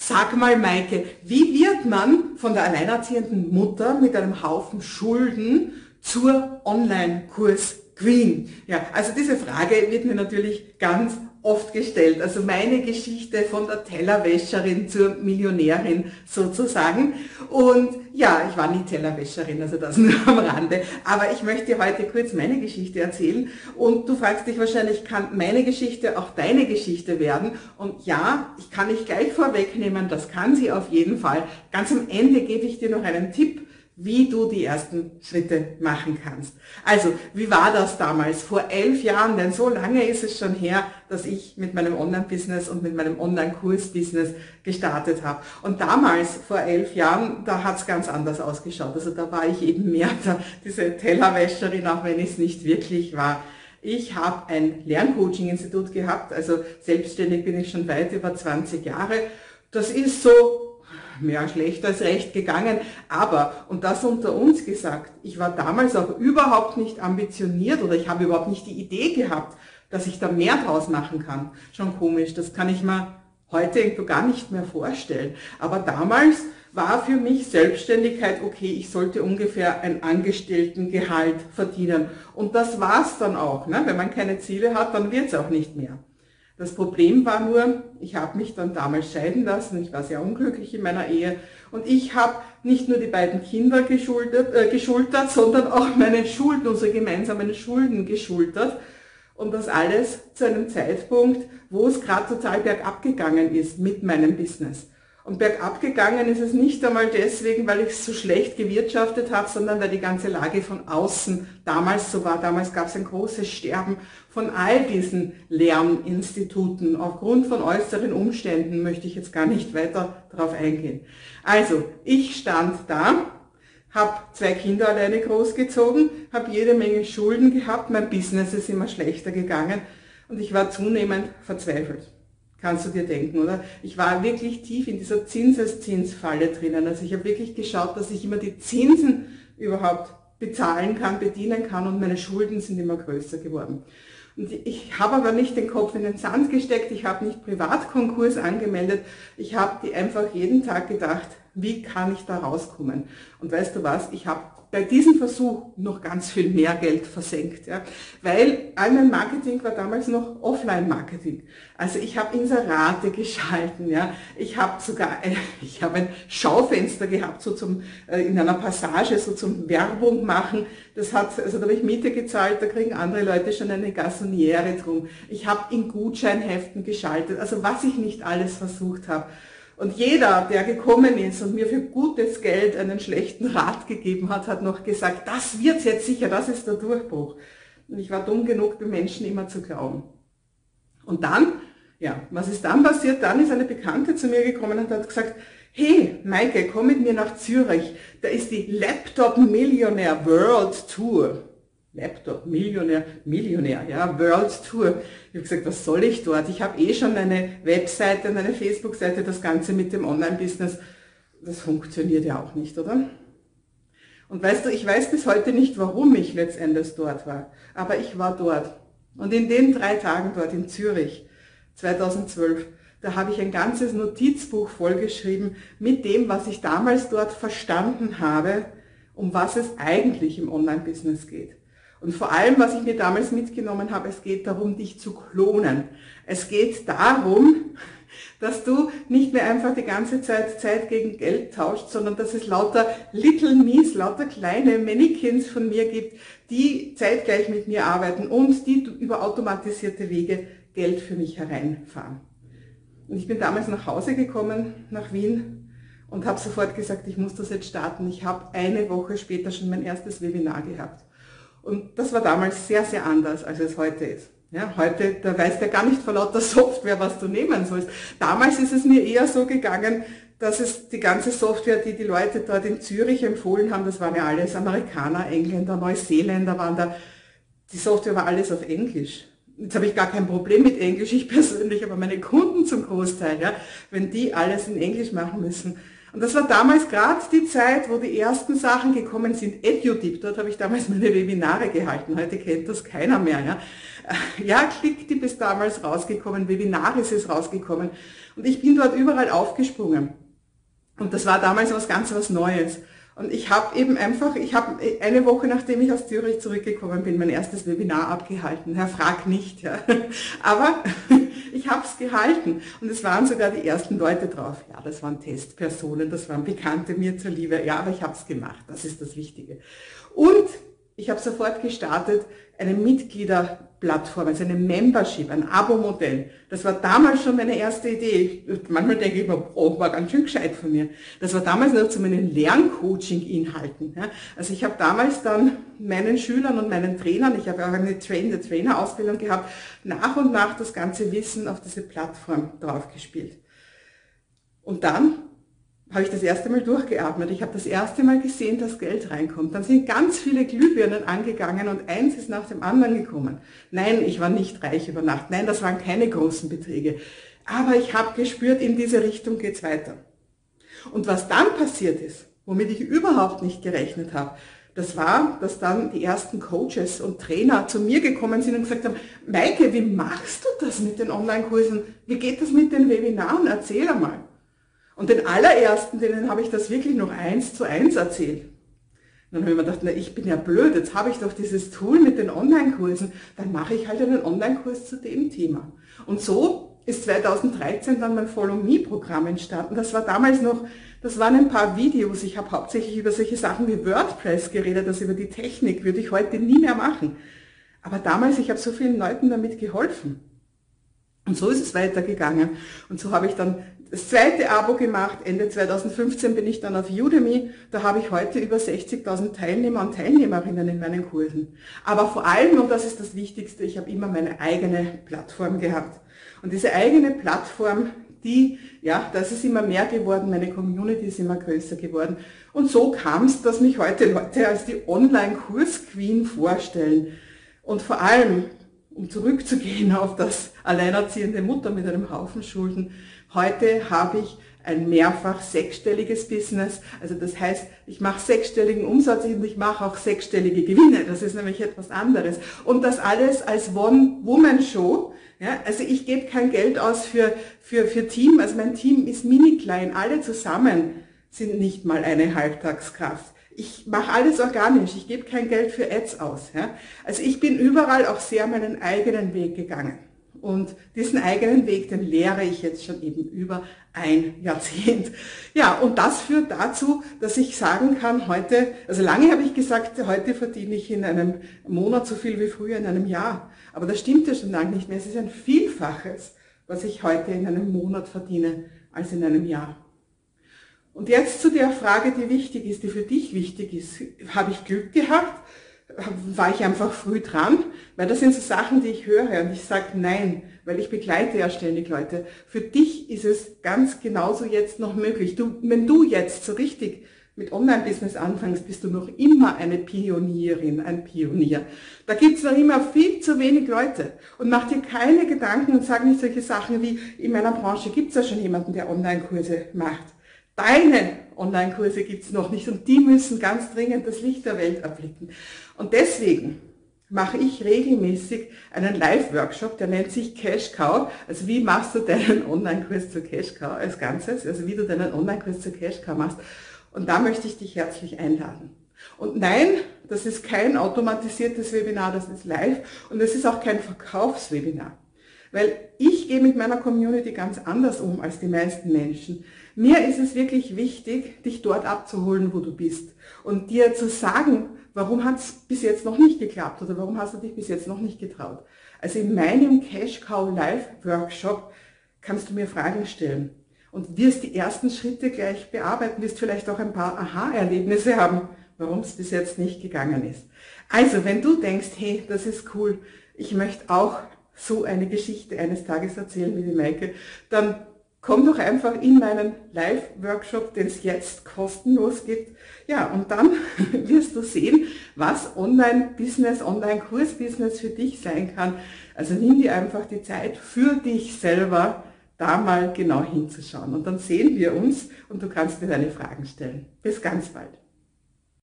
Sag mal, Maike, wie wird man von der alleinerziehenden Mutter mit einem Haufen Schulden zur Online-Kurs-Queen? Ja, also diese Frage wird mir natürlich ganz oft gestellt. Also meine Geschichte von der Tellerwäscherin zur Millionärin sozusagen. Und ja, ich war nie Tellerwäscherin, also das nur am Rande. Aber ich möchte heute kurz meine Geschichte erzählen. Und du fragst dich wahrscheinlich, kann meine Geschichte auch deine Geschichte werden? Und ja, ich kann nicht gleich vorwegnehmen, das kann sie auf jeden Fall. Ganz am Ende gebe ich dir noch einen Tipp, wie du die ersten Schritte machen kannst. Also, wie war das damals? Vor 11 Jahren, denn so lange ist es schon her, dass ich mit meinem Online-Business und mit meinem Online-Kurs-Business gestartet habe. Und damals, vor 11 Jahren, da hat es ganz anders ausgeschaut. Also da war ich eben mehr diese Tellerwäscherin, auch wenn ich es nicht wirklich war. Ich habe ein Lerncoaching-Institut gehabt, also selbstständig bin ich schon weit über 20 Jahre. Das ist so mehr schlecht als recht gegangen, aber, und das unter uns gesagt, ich war damals auch überhaupt nicht ambitioniert oder ich habe überhaupt nicht die Idee gehabt, dass ich da mehr draus machen kann. Schon komisch, das kann ich mir heute irgendwo gar nicht mehr vorstellen. Aber damals war für mich Selbstständigkeit, okay, ich sollte ungefähr ein Angestelltengehalt verdienen. Und das war's dann auch. Ne? Wenn man keine Ziele hat, dann wird's auch nicht mehr. Das Problem war nur, ich habe mich dann damals scheiden lassen, ich war sehr unglücklich in meiner Ehe und ich habe nicht nur die beiden Kinder geschultert, sondern auch meine Schulden, unsere gemeinsamen Schulden geschultert. Und das alles zu einem Zeitpunkt, wo es gerade total bergab gegangen ist mit meinem Business. Und bergab gegangen ist es nicht einmal deswegen, weil ich es so schlecht gewirtschaftet habe, sondern weil die ganze Lage von außen damals so war. Damals gab es ein großes Sterben von all diesen Lerninstituten. Aufgrund von äußeren Umständen möchte ich jetzt gar nicht weiter darauf eingehen. Also, ich stand da, habe 2 Kinder alleine großgezogen, habe jede Menge Schulden gehabt, mein Business ist immer schlechter gegangen und ich war zunehmend verzweifelt. Kannst du dir denken, oder? Ich war wirklich tief in dieser Zinseszinsfalle drinnen. Also ich habe wirklich geschaut, dass ich immer die Zinsen überhaupt bezahlen kann, bedienen kann und meine Schulden sind immer größer geworden. Und ich habe aber nicht den Kopf in den Sand gesteckt, ich habe nicht Privatkonkurs angemeldet, ich habe einfach jeden Tag gedacht, wie kann ich da rauskommen? Und weißt du was, ich habe bei diesem Versuch noch ganz viel mehr Geld versenkt, ja, weil all mein Marketing war damals noch Offline-Marketing. Also ich habe Inserate geschalten, ja, ich habe ein Schaufenster gehabt, so in einer Passage, so zum Werbung machen. Also da habe ich Miete gezahlt, da kriegen andere Leute schon eine Garsoniere drum. Ich habe in Gutscheinheften geschaltet, also was ich nicht alles versucht habe. Und jeder, der gekommen ist und mir für gutes Geld einen schlechten Rat gegeben hat, hat noch gesagt, das wird's jetzt sicher, das ist der Durchbruch. Und ich war dumm genug, den Menschen immer zu glauben. Und dann, ja, was ist dann passiert? Dann ist eine Bekannte zu mir gekommen und hat gesagt, hey, Maike, komm mit mir nach Zürich, da ist die Laptop Millionaire World Tour. Laptop, Millionär, ja, World Tour. Ich habe gesagt, was soll ich dort? Ich habe schon eine Webseite und eine Facebook-Seite, das Ganze mit dem Online-Business. Das funktioniert ja auch nicht, oder? Und weißt du, ich weiß bis heute nicht, warum ich letztendlich dort war, aber ich war dort. Und in den 3 Tagen dort in Zürich, 2012, da habe ich ein ganzes Notizbuch vollgeschrieben mit dem, was ich damals dort verstanden habe, um was es eigentlich im Online-Business geht. Und vor allem, was ich mir damals mitgenommen habe, es geht darum, dich zu klonen. Es geht darum, dass du nicht mehr einfach die ganze Zeit gegen Geld tauscht, sondern dass es lauter Little Me's, lauter kleine Mannequins von mir gibt, die zeitgleich mit mir arbeiten und die über automatisierte Wege Geld für mich hereinfahren. Und ich bin damals nach Hause gekommen, nach Wien, und habe sofort gesagt, ich muss das jetzt starten. Ich habe eine Woche später schon mein erstes Webinar gehabt. Und das war damals sehr, sehr anders, als es heute ist. Ja, heute, da weißt du ja gar nicht vor lauter Software, was du nehmen sollst. Damals ist es mir eher so gegangen, dass es die ganze Software, die die Leute dort in Zürich empfohlen haben, das waren ja alles Amerikaner, Engländer, Neuseeländer waren da. Die Software war alles auf Englisch. Jetzt habe ich gar kein Problem mit Englisch, ich persönlich, aber meine Kunden zum Großteil, ja, wenn die alles in Englisch machen müssen. Und das war damals gerade die Zeit, wo die ersten Sachen gekommen sind. EduDeep, dort habe ich damals meine Webinare gehalten. Heute kennt das keiner mehr. Ja, ClickDeep ist damals rausgekommen, Webinare ist rausgekommen. Und ich bin dort überall aufgesprungen. Und das war damals was Neues. Und ich habe eine Woche nachdem ich aus Zürich zurückgekommen bin, mein erstes Webinar abgehalten. Herr, frag nicht, ja. Aber ich habe es gehalten. Und es waren sogar die ersten Leute drauf. Ja, das waren Testpersonen, das waren Bekannte mir zur Liebe. Ja, aber ich habe es gemacht. Das ist das Wichtige. Und ich habe sofort gestartet, eine Mitgliederplattform, also eine Membership, ein Abo-Modell. Das war damals schon meine erste Idee. Manchmal denke ich mir, oh, war ganz schön gescheit von mir. Das war damals noch zu meinen Lerncoaching-Inhalten. Ja. Also ich habe damals dann meinen Schülern und meinen Trainern, ich habe auch eine Trainer-Ausbildung gehabt, nach und nach das ganze Wissen auf diese Plattform draufgespielt. Und dann habe ich das erste Mal durchgeatmet. Ich habe das erste Mal gesehen, dass Geld reinkommt. Dann sind ganz viele Glühbirnen angegangen und eins ist nach dem anderen gekommen. Nein, ich war nicht reich über Nacht. Nein, das waren keine großen Beträge. Aber ich habe gespürt, in diese Richtung geht's weiter. Und was dann passiert ist, womit ich überhaupt nicht gerechnet habe, das war, dass dann die ersten Coaches und Trainer zu mir gekommen sind und gesagt haben, Maike, wie machst du das mit den Online-Kursen? Wie geht das mit den Webinaren? Erzähl einmal. Und den allerersten, denen habe ich das wirklich noch 1:1 erzählt. Dann habe ich mir gedacht, na, ich bin ja blöd, jetzt habe ich doch dieses Tool mit den Online-Kursen, dann mache ich halt einen Online-Kurs zu dem Thema. Und so ist 2013 dann mein Follow-Me-Programm entstanden. Das war damals noch, das waren ein paar Videos, ich habe hauptsächlich über solche Sachen wie WordPress geredet, also über die Technik, würde ich heute nie mehr machen. Aber damals, ich habe so vielen Leuten damit geholfen. Und so ist es weitergegangen. Und so habe ich dann das zweite Abo gemacht. Ende 2015 bin ich dann auf Udemy. Da habe ich heute über 60.000 Teilnehmer und Teilnehmerinnen in meinen Kursen. Aber vor allem, und das ist das Wichtigste, ich habe immer meine eigene Plattform gehabt. Und diese eigene Plattform, das ist immer mehr geworden, meine Community ist immer größer geworden. Und so kam es, dass mich heute Leute als die Online-Kurs-Queen vorstellen. Und vor allem, um zurückzugehen auf das alleinerziehende Mutter mit einem Haufen Schulden, heute habe ich ein mehrfach sechsstelliges Business. Also das heißt, ich mache sechsstelligen Umsatz und ich mache auch sechsstellige Gewinne. Das ist nämlich etwas anderes. Und das alles als One-Woman-Show. Ja, also ich gebe kein Geld aus für Team. Also mein Team ist mini klein. Alle zusammen sind nicht mal eine Halbtagskraft. Ich mache alles organisch, ich gebe kein Geld für Ads aus. Ja? Also ich bin überall auch sehr meinen eigenen Weg gegangen. Und diesen eigenen Weg, den lehre ich jetzt schon eben über ein Jahrzehnt. Ja, und das führt dazu, dass ich sagen kann, heute, also lange habe ich gesagt, heute verdiene ich in einem Monat so viel wie früher in einem Jahr. Aber das stimmt ja schon lange nicht mehr. Es ist ein Vielfaches, was ich heute in einem Monat verdiene, als in einem Jahr. Und jetzt zu der Frage, die wichtig ist, die für dich wichtig ist. Habe ich Glück gehabt? War ich einfach früh dran? Weil das sind so Sachen, die ich höre und ich sage nein, weil ich begleite ja ständig Leute. Für dich ist es ganz genauso jetzt noch möglich. Wenn du jetzt so richtig mit Online-Business anfängst, bist du noch immer eine Pionierin, ein Pionier. Da gibt es noch immer viel zu wenig Leute. Und mach dir keine Gedanken und sag nicht solche Sachen wie, in meiner Branche gibt es ja schon jemanden, der Online-Kurse macht. Deine Online-Kurse gibt es noch nicht und die müssen ganz dringend das Licht der Welt erblicken. Und deswegen mache ich regelmäßig einen Live-Workshop, der nennt sich Cash Cow. Also wie machst du deinen Online-Kurs zur Cash Cow als Ganzes, also wie du deinen Online-Kurs zur Cash Cow machst. Und da möchte ich dich herzlich einladen. Und nein, das ist kein automatisiertes Webinar, das ist live und es ist auch kein Verkaufswebinar. Weil ich gehe mit meiner Community ganz anders um als die meisten Menschen. Mir ist es wirklich wichtig, dich dort abzuholen, wo du bist und dir zu sagen, warum hat es bis jetzt noch nicht geklappt oder warum hast du dich bis jetzt noch nicht getraut. Also in meinem Cash Cow Live Workshop kannst du mir Fragen stellen und wirst die ersten Schritte gleich bearbeiten, wirst vielleicht auch ein paar Aha-Erlebnisse haben, warum es bis jetzt nicht gegangen ist. Also wenn du denkst, hey, das ist cool, ich möchte auch so eine Geschichte eines Tages erzählen wie die Maike, dann komm doch einfach in meinen Live-Workshop, den es jetzt kostenlos gibt. Ja, und dann wirst du sehen, was Online-Business, Online-Kurs-Business für dich sein kann. Also nimm dir einfach die Zeit für dich selber, da mal genau hinzuschauen. Und dann sehen wir uns und du kannst mir deine Fragen stellen. Bis ganz bald.